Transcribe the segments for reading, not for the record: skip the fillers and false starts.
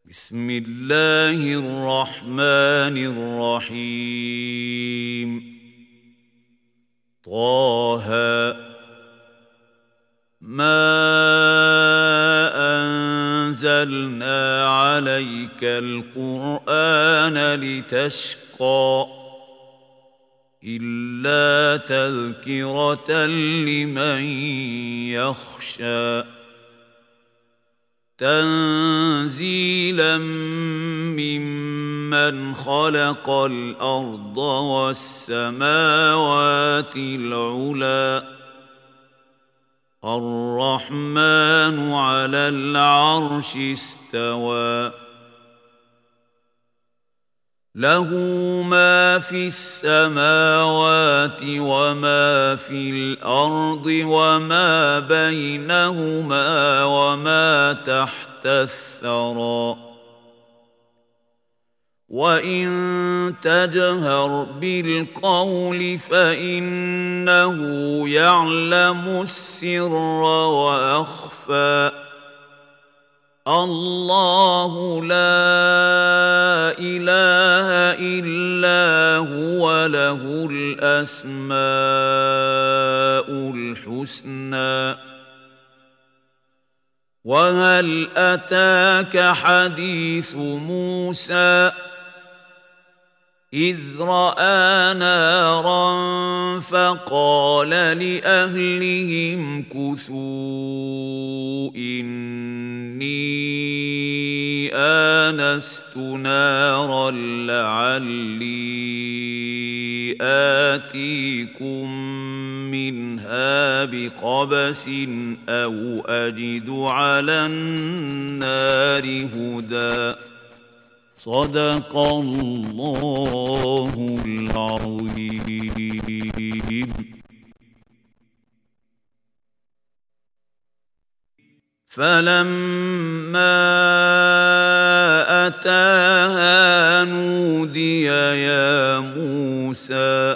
بسم الله الرحمن الرحيم طه ما أنزلنا عليك القرآن لتشقى إلا تذكرة لمن يخشى تنزيلا ممن خلق الأرض والسماوات العلى الرحمن على العرش استوى له ما في السماوات وما في الأرض وما بينهما وما تحت الثرى وإن تجهر بالقول فإنه يعلم السر وأخفى الله لا إله إلا هو له الأسماء الحسنى وهل أتاك حديث موسى إذ رأى نارا فقال لأهلهم كثوا إني آنست نارا لعلي آتيكم منها بقبس أو أجد على النار هدى صدق الله العظيم. فلما أتاها نودي يا موسى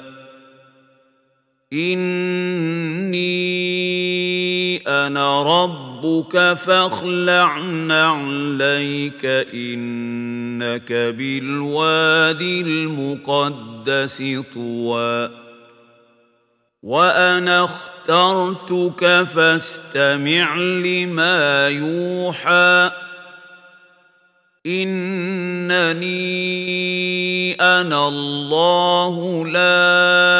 إني أنا ربك فاخلع نعليك إنك بالوادي المقدس طوى وأنا اخترتك فاستمع لما يوحى إنني أنا الله لا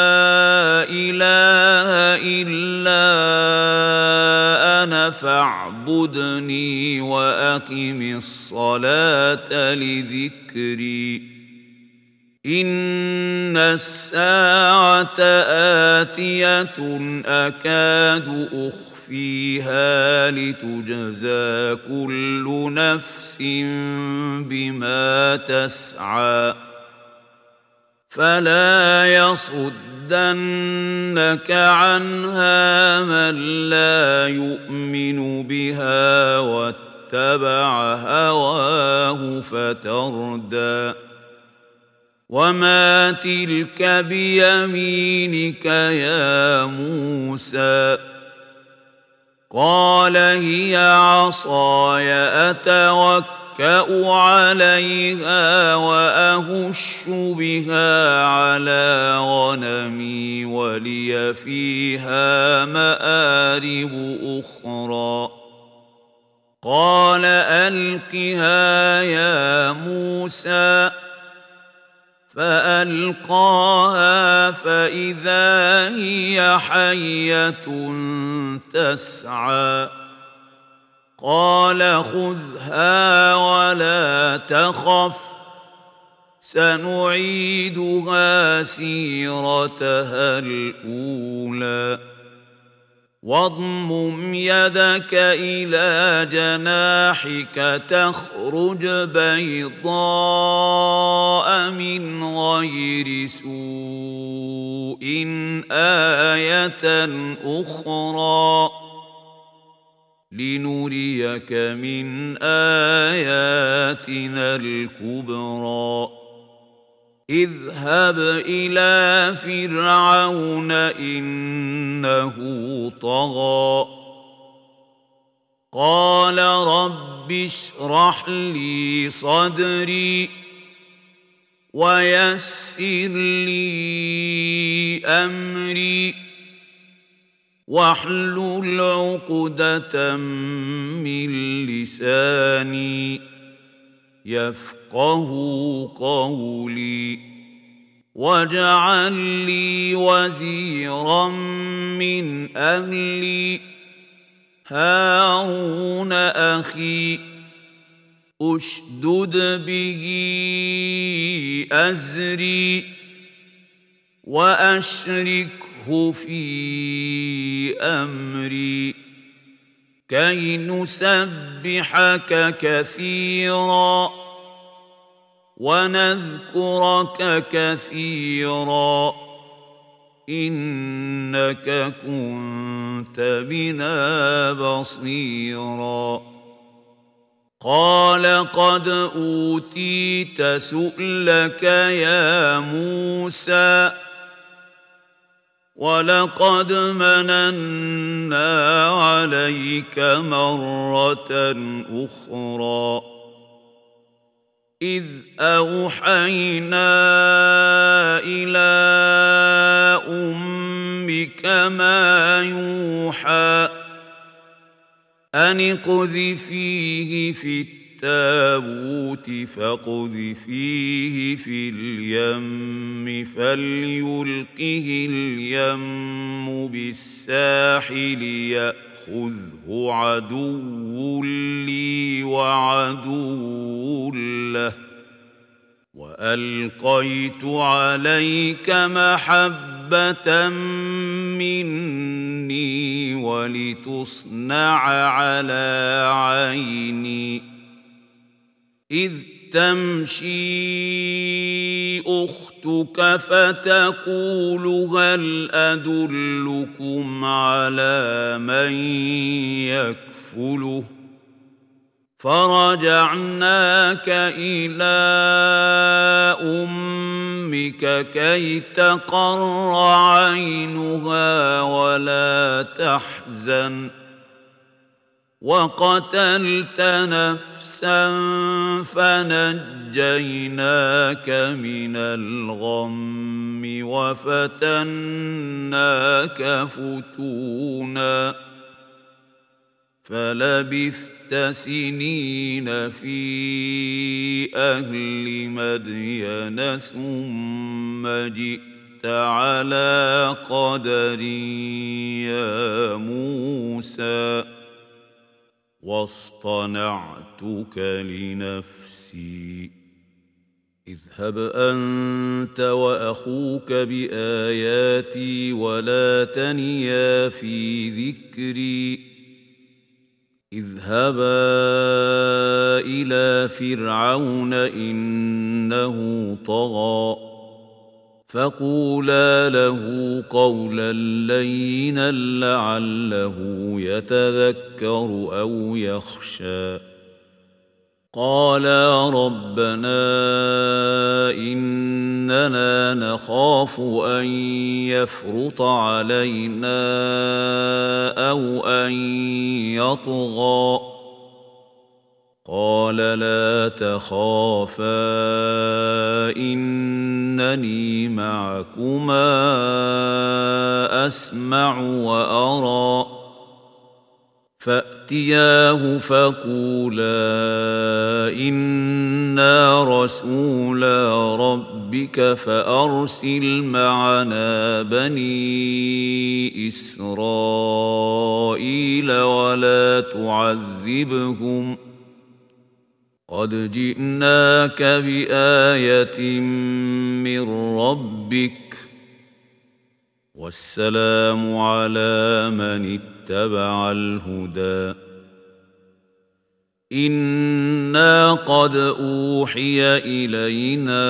إله إلا أنا فاعبدني وأقم الصلاة لذكري إن الساعة آتية أكاد أخفيها لتجزى كل نفس بما تسعى فلا يصدنك عنها من لا يؤمن بها واتبع هواه فتردى وما تلك بيمينك يا موسى قال هي عصاي أتوكأ عليها وأهش بها على غنمي ولي فيها مآرب أخرى قال ألقها يا موسى فألقاها فإذا هي حية تسعى قال خذها ولا تخف سنعيدها سيرتها الأولى واضمم يدك إلى جناحك تخرج بيضاء من غير سوء آية أخرى لنريك من آياتنا الكبرى اذهب إلى فرعون إنه طغى قال رب اشرح لي صدري ويسر لي أمري واحلل عقدة من لساني يفقه قولي واجعل لي وزيرا من أهلي هارون أخي أشدد به أزري وأشركه في أمري كي نسبحك كثيرا ونذكرك كثيرا إنك كنت بنا بصيرا قال قد أوتيت سؤلك يا موسى ولقد مننا عليك مرة أخرى إذ أوحينا إلى أمك ما يوحى أن اقذفيه في التابوت فاقذفيه في اليم فليلقه اليم بالساحل يأخذه عدو لي وعدو له وألقيت عليك محبة مني ولتصنع على عيني إذ تمشي أختك فتقول هل أدلكم على من يكفله فرجعناك إلى أمك كي تقر عينها ولا تحزن وقتلت نفسا فنجيناك من الغم وفتناك فتونا فلبثت سنين في أهل مدين ثم جئت على قدر يا موسى واصطنعتك لنفسي اذهب أنت وأخوك بآياتي ولا تنيا في ذكري اذهبا إلى فرعون إنه طغى فقولا له قولا لينا لعله يتذكر أو يخشى قالا ربنا إننا نخاف أن يفرط علينا أو أن يطغى قال لا تخافا إنني معكما أسمع وأرى فأتياه فقولا إنا رسولا ربك فأرسل معنا بني إسرائيل ولا تعذبهم قد جئناك بآية من ربك والسلام على من اتبع الهدى إنا قد أوحي إلينا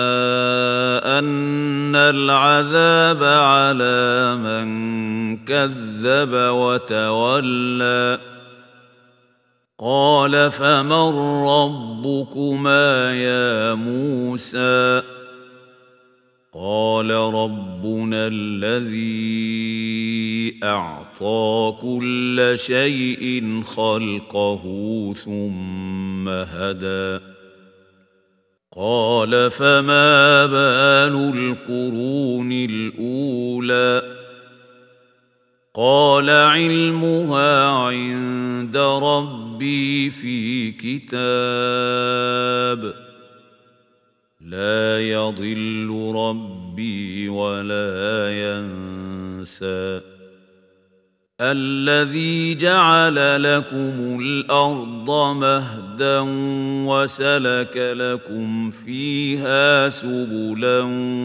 أن العذاب على من كذب وتولى قال فمن ربكما يا موسى قال ربنا الذي أعطى كل شيء خلقه ثم هدى قال فما بال القرون الأولى قال علمها عند ربي في كتاب لا يضل ربي ولا ينسى الذي جعل لكم الأرض مهدا وسلك لكم فيها سبلا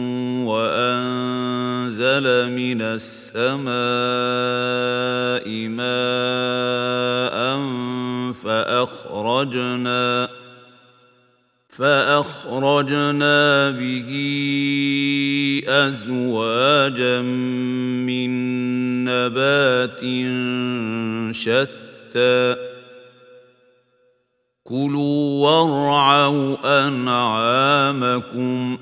وأنزل من السماء ماء فأخرجنا به أزواجا من نبات شتى كلوا وارعوا أنعامكم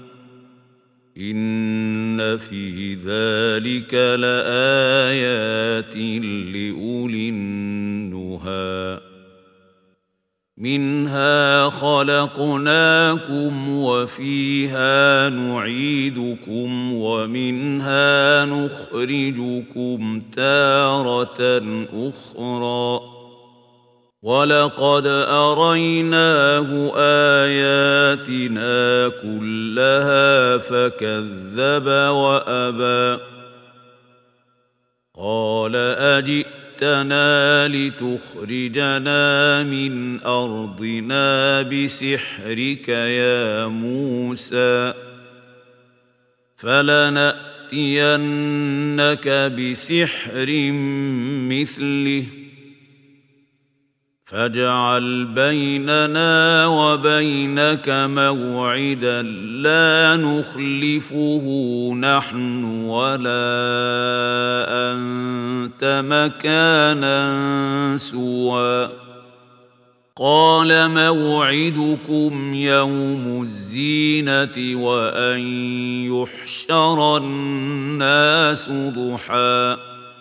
إن في ذلك لآيات لأولي النهى منها خلقناكم وفيها نعيدكم ومنها نخرجكم تارة أخرى ولقد أريناه آياتنا كلها فكذب وأبى قال أجئتنا لتخرجنا من أرضنا بسحرك يا موسى فلنأتينك بسحر مثله فاجعل بيننا وبينك موعدا لا نخلفه نحن ولا أنت مكانا سوى قال موعدكم يوم الزينة وأن يحشر الناس ضحى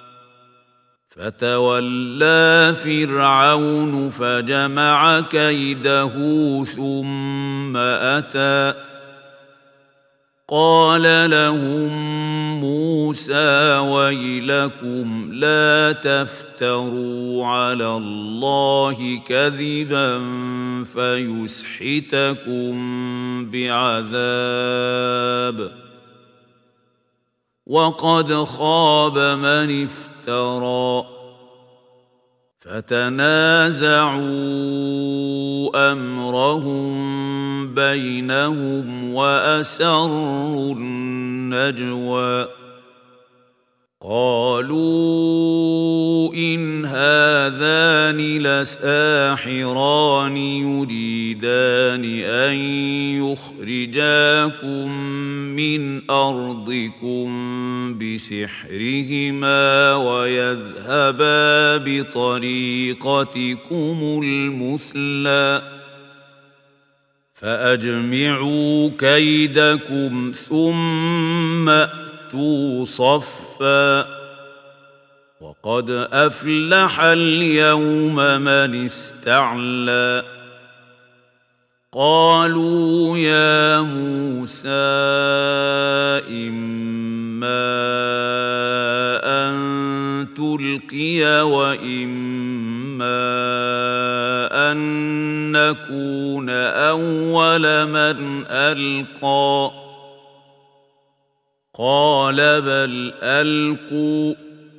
فتولى فرعون فجمع كيده ثم أتى قال لهم موسى ويلكم لا تفتروا على الله كذبا فيسحتكم بعذاب وقد خاب من افترى فتنازعوا أمرهم بينهم وأسروا النجوى قالوا إن هذان لساحران يريدان أن يخرجاكم من أرضكم بسحرهما ويذهبا بطريقتكم المثلى فأجمعوا كيدكم ثم أتوا صفا وقد أفلح اليوم من استعلى قالوا يا موسى إما أن تلقي وإما أن نكون أول من ألقى قال بل ألقوا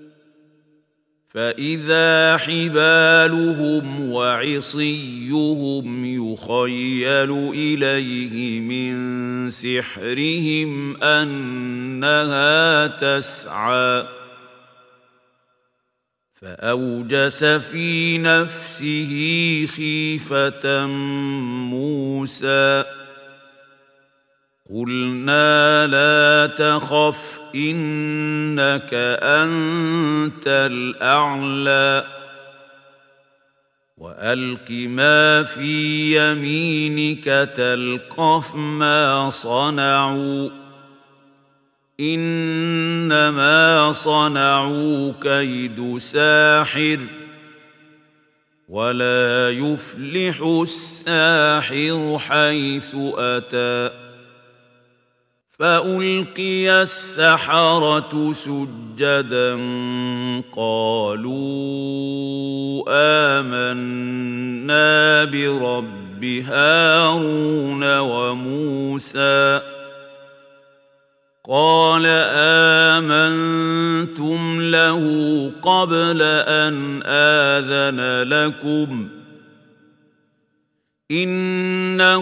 فإذا حبالهم وعصيهم يخيل إليه من سحرهم أنها تسعى فأوجس في نفسه خيفة موسى قلنا لا تخف إنك أنت الأعلى وألق ما في يمينك تلقف ما صنعوا إنما صنعوا كيد ساحر ولا يفلح الساحر حيث أتى فألقي السحرة سجدا قالوا آمنا برب هارون وموسى قال آمنتم له قبل أن آذن لكم إنه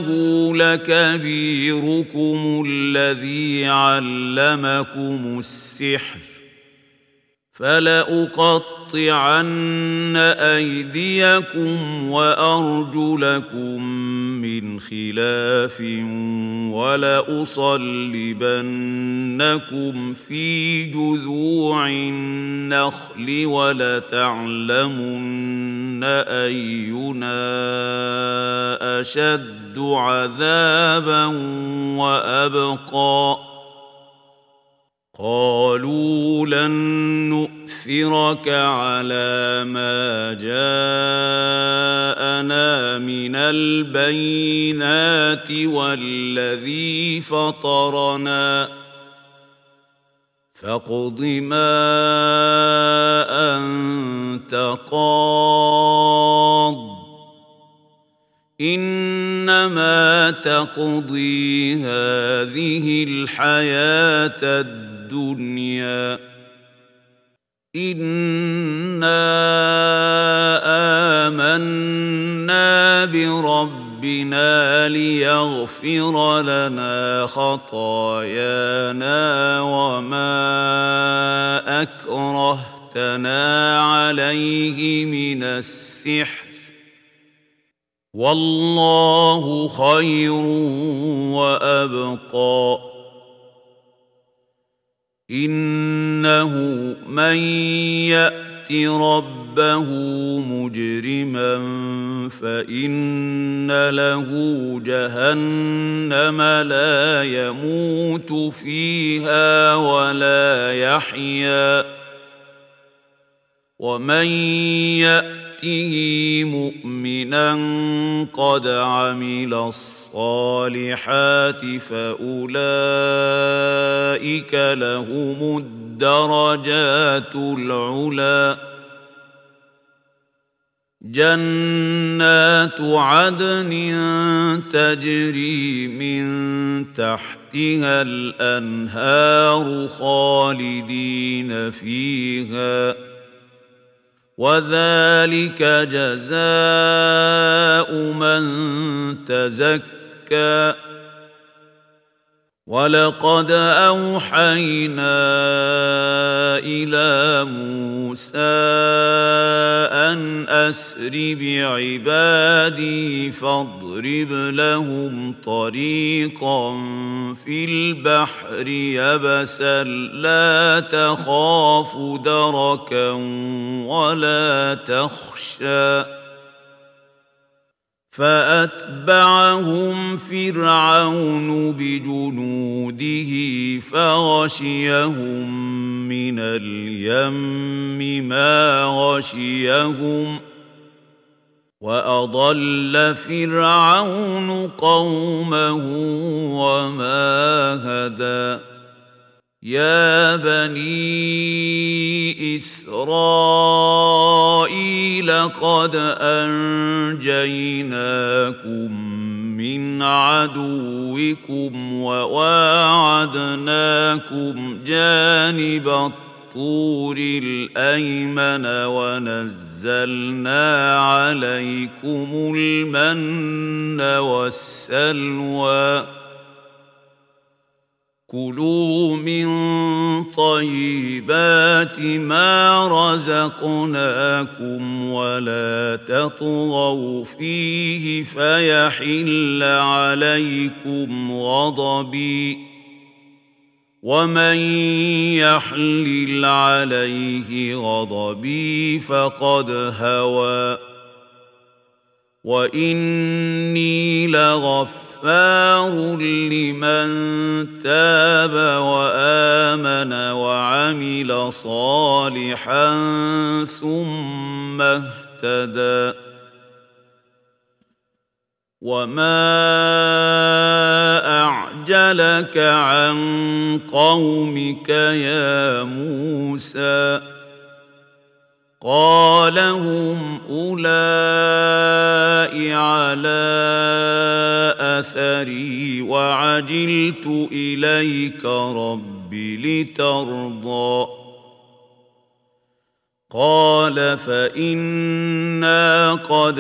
لكبيركم الذي علمكم السحر فلأقطعن أيديكم وأرجلكم من خلاف ولأصلبنكم في جذوع النخل ولتعلمن أينا أشد عذابا وأبقى قالوا لن نؤثرك على ما جاءنا من البينات والذي فطرنا فاقض ما أنت قاض إنما تقضي هذه الحياة الدنيا إنا آمنا بربنا ليغفر لنا خطايانا وما أكرهتنا عليه من السحر والله خير وأبقى إنه من يأت ربه مجرما فإن له جهنم لا يموت فيها ولا يحيا ومن يأته مؤمنا قد عمل الصالحات فأولئك لهم الدرجات العلى جنات عدن تجري من تحتها الأنهار خالدين فيها وذلك جزاء من تزكى ولقد أوحينا إلى موسى أن أسر بعبادي فاضرب لهم طريقا في البحر يبسا لا تخاف دركا ولا تخشى فأتبعهم فرعون بجنوده فغشيهم من اليم ما غشيهم وأضل فرعون قومه وما هدى يا بني إسرائيل قد أنجيناكم من عدوكم وواعدناكم جانب الطور الأيمن ونزلنا عليكم المن والسلوى كلوا من طيبات ما رزقناكم ولا تطغوا فيه فيحل عليكم غضبي ومن يحلل عليه غضبي فقد هوى وإني لغفار لمن تاب وآمن وعمل صالحا ثم اهتدى وما أعجلك عن قومك يا موسى قال هم أولئك على أثري وعجلت إليك رب لترضى قال فإنا قد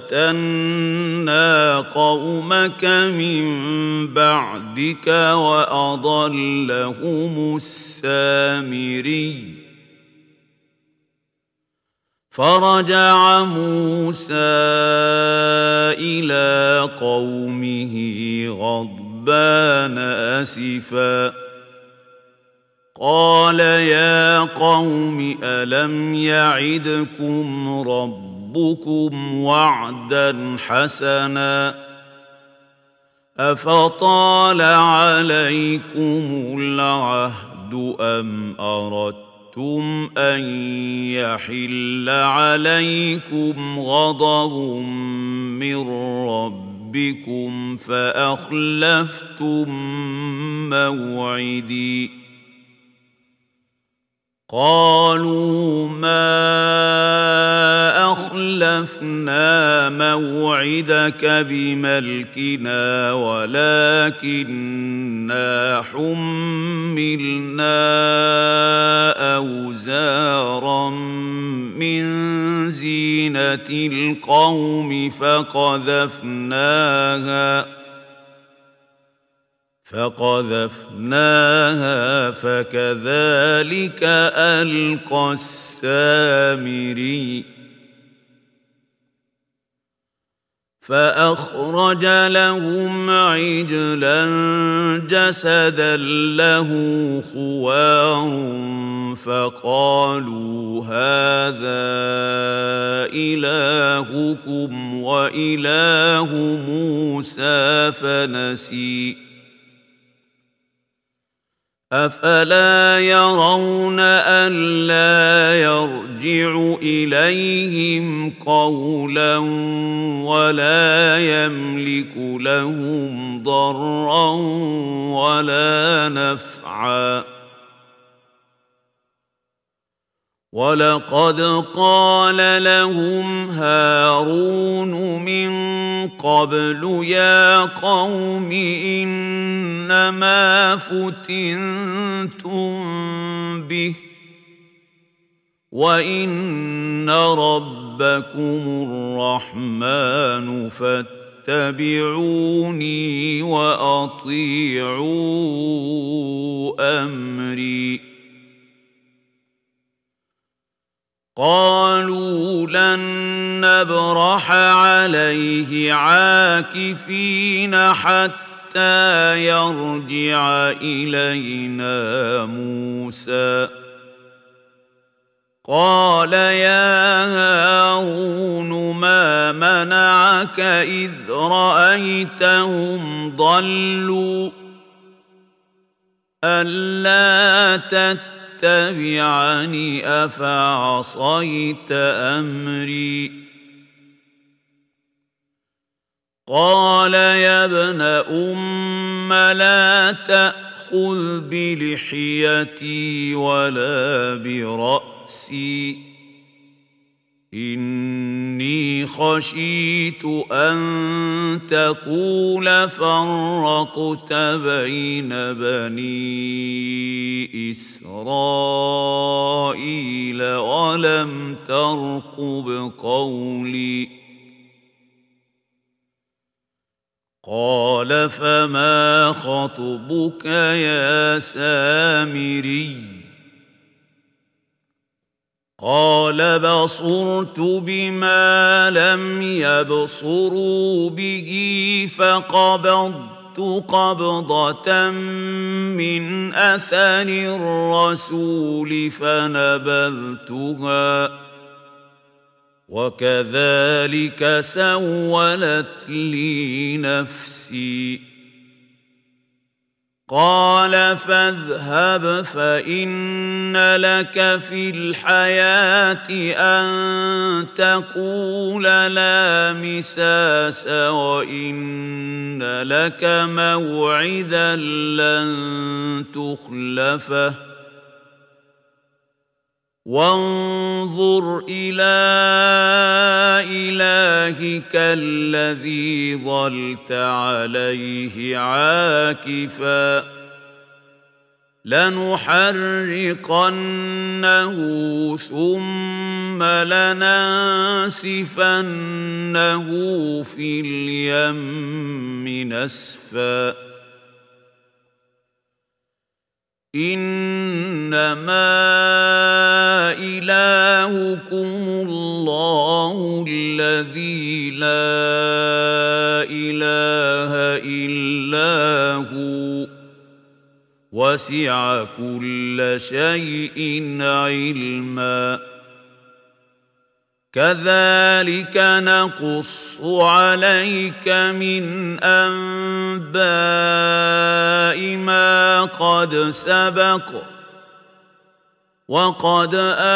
فتنا قومك من بعدك وأضلهم السامري فرجع موسى إلى قومه غضبان أسفا قال يا قوم ألم يعدكم ربكم وعدا حسنا أفطال عليكم العهد أم أردتم أن يحل عليكم غضب من ربكم فأخلفتم موعدي قالوا ما أخلفنا موعدك بملكنا ولكننا حملنا أوزارا من زينة القوم فقذفناها فكذلك ألقى السامري فأخرج لهم عجلا جسدا له خوار فقالوا هذا إلهكم وإله موسى فنسي أفلا يرون ألا يرجع إليهم قولا ولا يملك لهم ضرا ولا نفعا ولقد قال لهم هارون من قبل يا قوم إنما فتنتم به وإن ربكم الرحمن فاتبعوني وأطيعوا أمري قالوا لن نبرح عليه عاكفين حتى يرجع إلينا موسى قال يا هارون ما منعك إذ رأيتهم ضلوا ألا تتبعني أفعصيت أمري قال يا ابن أم لا تأخذ بلحيتي ولا برأسي إني خشيت أن تقول فرقت بين بني إسرائيل ولم ترقب قولي قال فما خطبك يا سامري قال بصرت بما لم يبصروا به فقبضت قبضة من أثر الرسول فنبذتها وكذلك سولت لي نفسي قال فاذهب فإن لك في الحياة أن تقول لا مساس وإن لك موعدا لن تخلفه وانظر إلى إلهك الذي ظلت عليه عاكفا لنحرقنه ثم لننسفنه في اليم نسفا إنما إلهكم الله الذي لا إله إلا هو وسع كل شيء علما كذلك نقص عليك من أنباء ما قد سبق وقد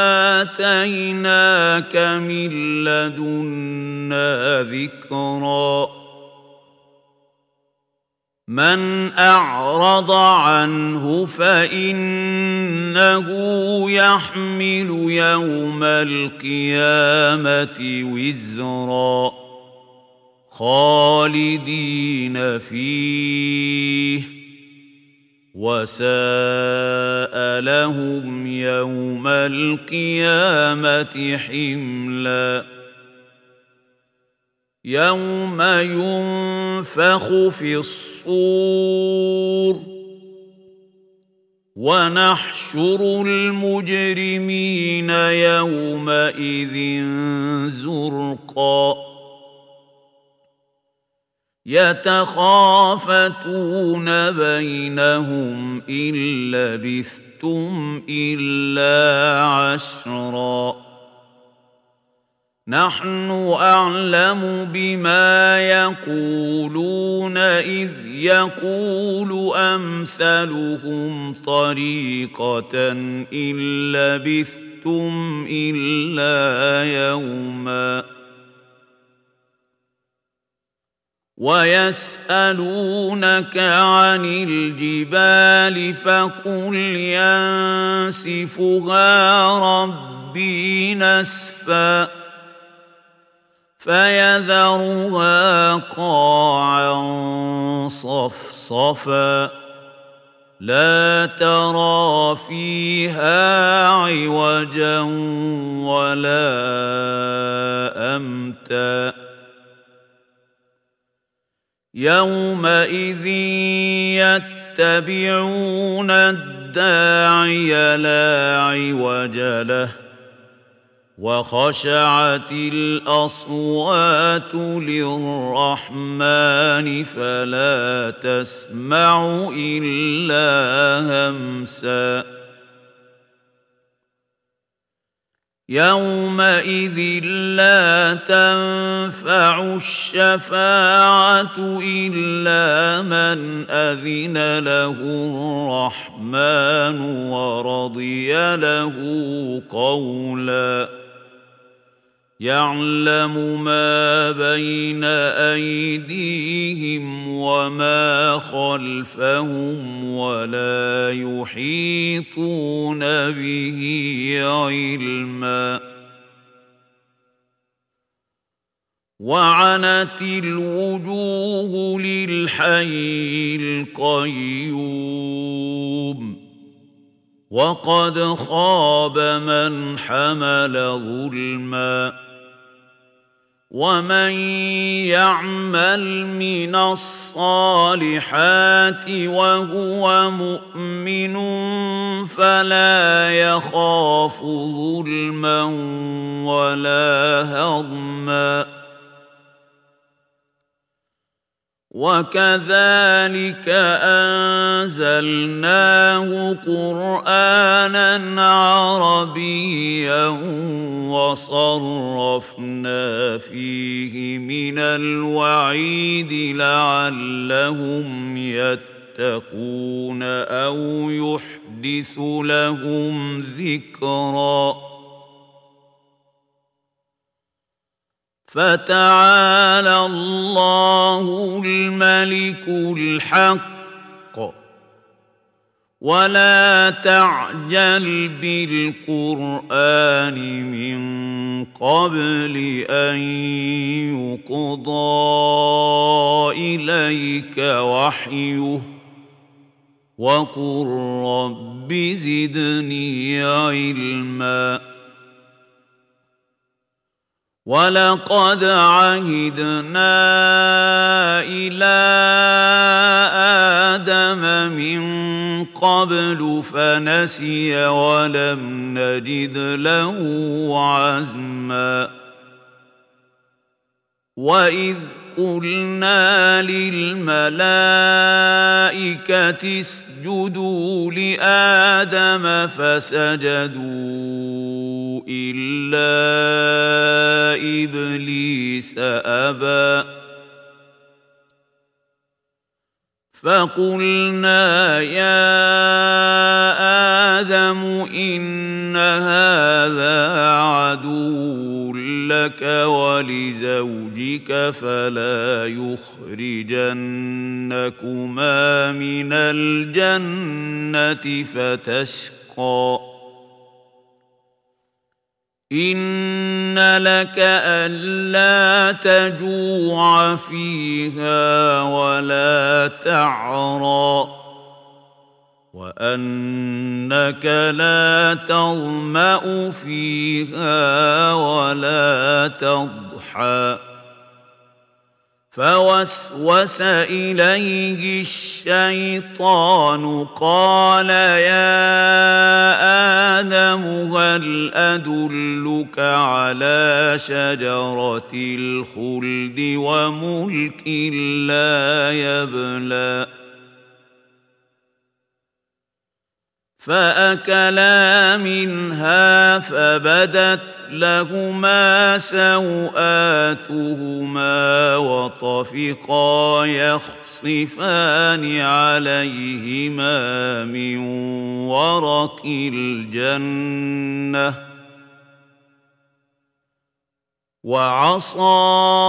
آتيناك من لدنا ذكرا من أعرض عنه فإنه يحمل يوم القيامة وزرا خالدين فيه وساء لهم يوم القيامة حملا يوم ينفخ في الصور ونحشر المجرمين يومئذ زرقا يتخافتون بينهم إن لبثتم إلا عشرا نحن أعلم بما يقولون إذ يقول أمثلهم طريقة إن لبثتم إلا يوما ويسألونك عن الجبال فقل ينسفها ربي نسفا فيذرها قاعا صفصفا لا ترى فيها عوجا ولا أمتا يومئذ يتبعون الداعي لا عوج له وخشعت الأصوات للرحمن فلا تسمع إلا همسا يومئذ لا تنفع الشفاعة إلا من أذن له الرحمن ورضي له قولا يعلم ما بين أيديهم وما خلفهم ولا يحيطون به علما وعنت الوجوه للحي القيوم وقد خاب من حمل ظلما ومن يعمل من الصالحات وهو مؤمن فلا يخاف ظلما ولا هضما وكذلك أنزلناه قرآنا عربيا وصرفنا فيه من الوعيد لعلهم يتقون أو يحدث لهم ذكرا فتعالى الله الملك الحق ولا تعجل بالقرآن من قبل أن يقضى إليك وحيه وقل رب زدني علما ولقد عهدنا إلى آدم من قبل فنسي ولم نجد له عزما وإذ قلنا للملائكة اسجدوا لآدم فسجدوا إلا إبليس أبى فقلنا يا آدم إن هذا عدو لك ولزوجك فلا يخرجنكما من الجنة فتشقى إن لك ألا تجوع فيها ولا تعرى وأنك لا تظمأ فيها ولا تضحى فوسوس إليه الشيطان قال يا آدم هل أدلك على شجرة الخلد وملك لا يبلى فأكلا منها فبدت لهما سوآتهما وطفقا يخصفان عليهما من ورق الجنة وعصى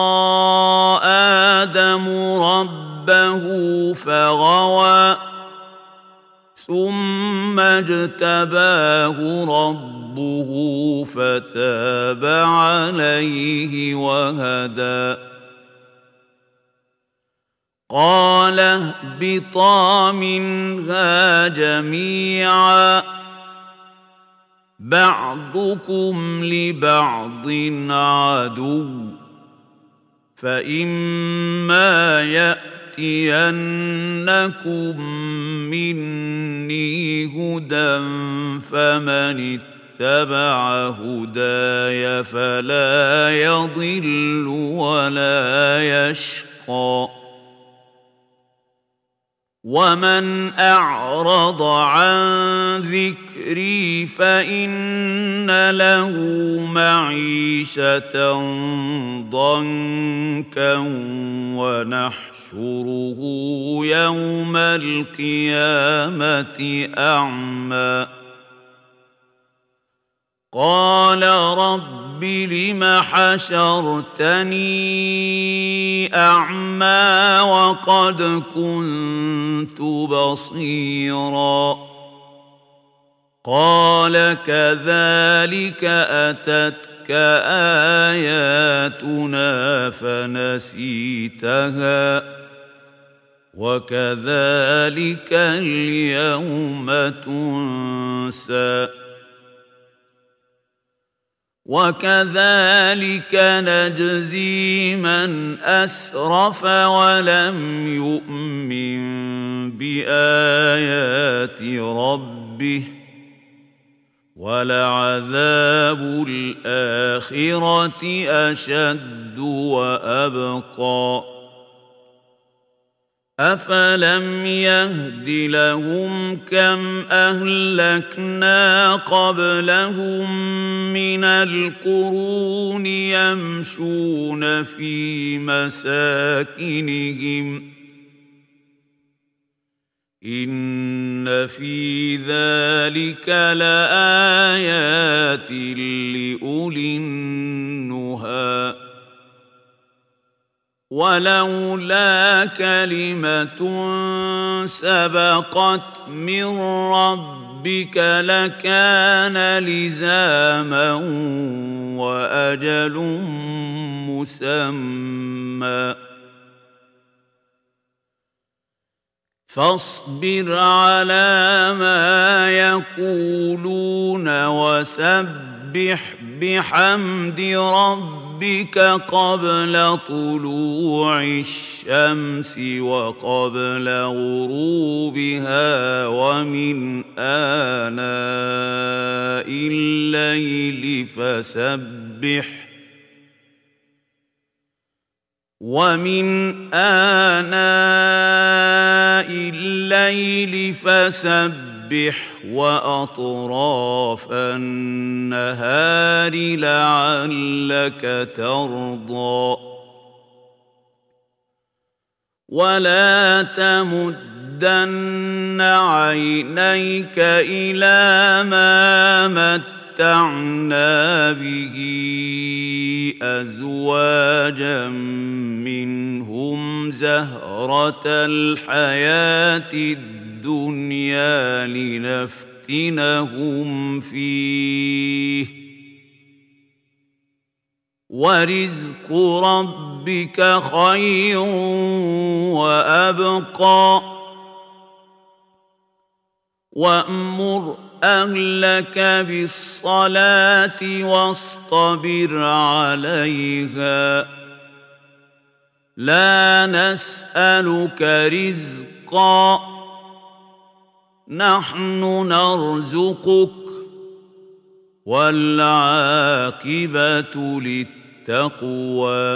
آدم ربه فغوى ثم اجتباه ربه فتاب عليه وهدى قال اهبطا منها جميعا بعضكم لبعض عدو فإما يأتينكم مني هدى فمن اتبع هداي فلا يضل ولا يشقى ومن أعرض عن ذكري فإن له معيشة ضنكا ونحشره يوم القيامة أعمى قال رب لم حشرتني أعمى وقد كنت بصيرا قال كذلك أتتك آياتنا فنسيتها وكذلك اليوم تنسى وكذلك نجزي من أسرف ولم يؤمن بآيات ربه ولعذاب الآخرة أشد وأبقى أفلم يهد لهم كم أهلكنا قبلهم من القرون يمشون في مساكنهم إن في ذلك لآيات لأولي النهى ولولا كلمة سبقت من ربك لكان لزاما وأجل مسمى فاصبر على ما يقولون وسبح بحمد ربك قبل طلوع الشمس وقبل غروبها ومن آناء الليل فسبح وأطراف النهار لعلك ترضى ولا تمدن عينيك إلى ما متعنا به أزواجا منهم زهرة الحياة الدنيا لنفتنهم فيه ورزق ربك خير وأبقى وأمر أهلك بالصلاة واصطبر عليها لا نسألك رزقا نحن نرزقك والعاقبة للتقوى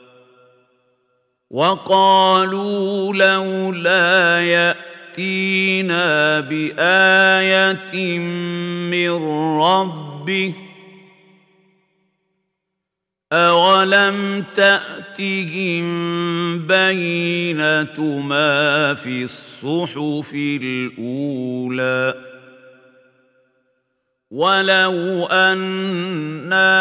وقالوا لولا يأتينا بآية من ربه أولم تأتهم بينة ما في الصحف الأولى ولو أنا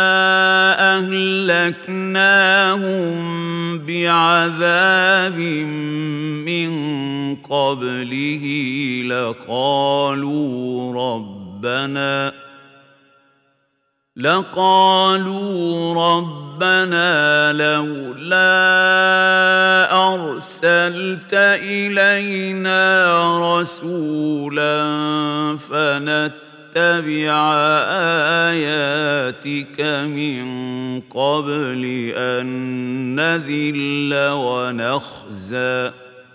أهلكناهم بعذاب من قبله لقالوا ربنا لولا أرسلت إلينا رسولا فنتبع آياتك من قبل أن نذل ونخزى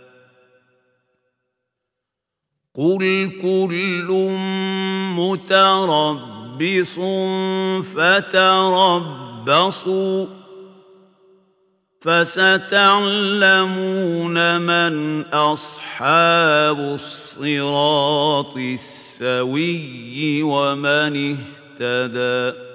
قل كل متربص فتربصوا فستعلمون من أصحاب الصراط السوي ومن اهتدى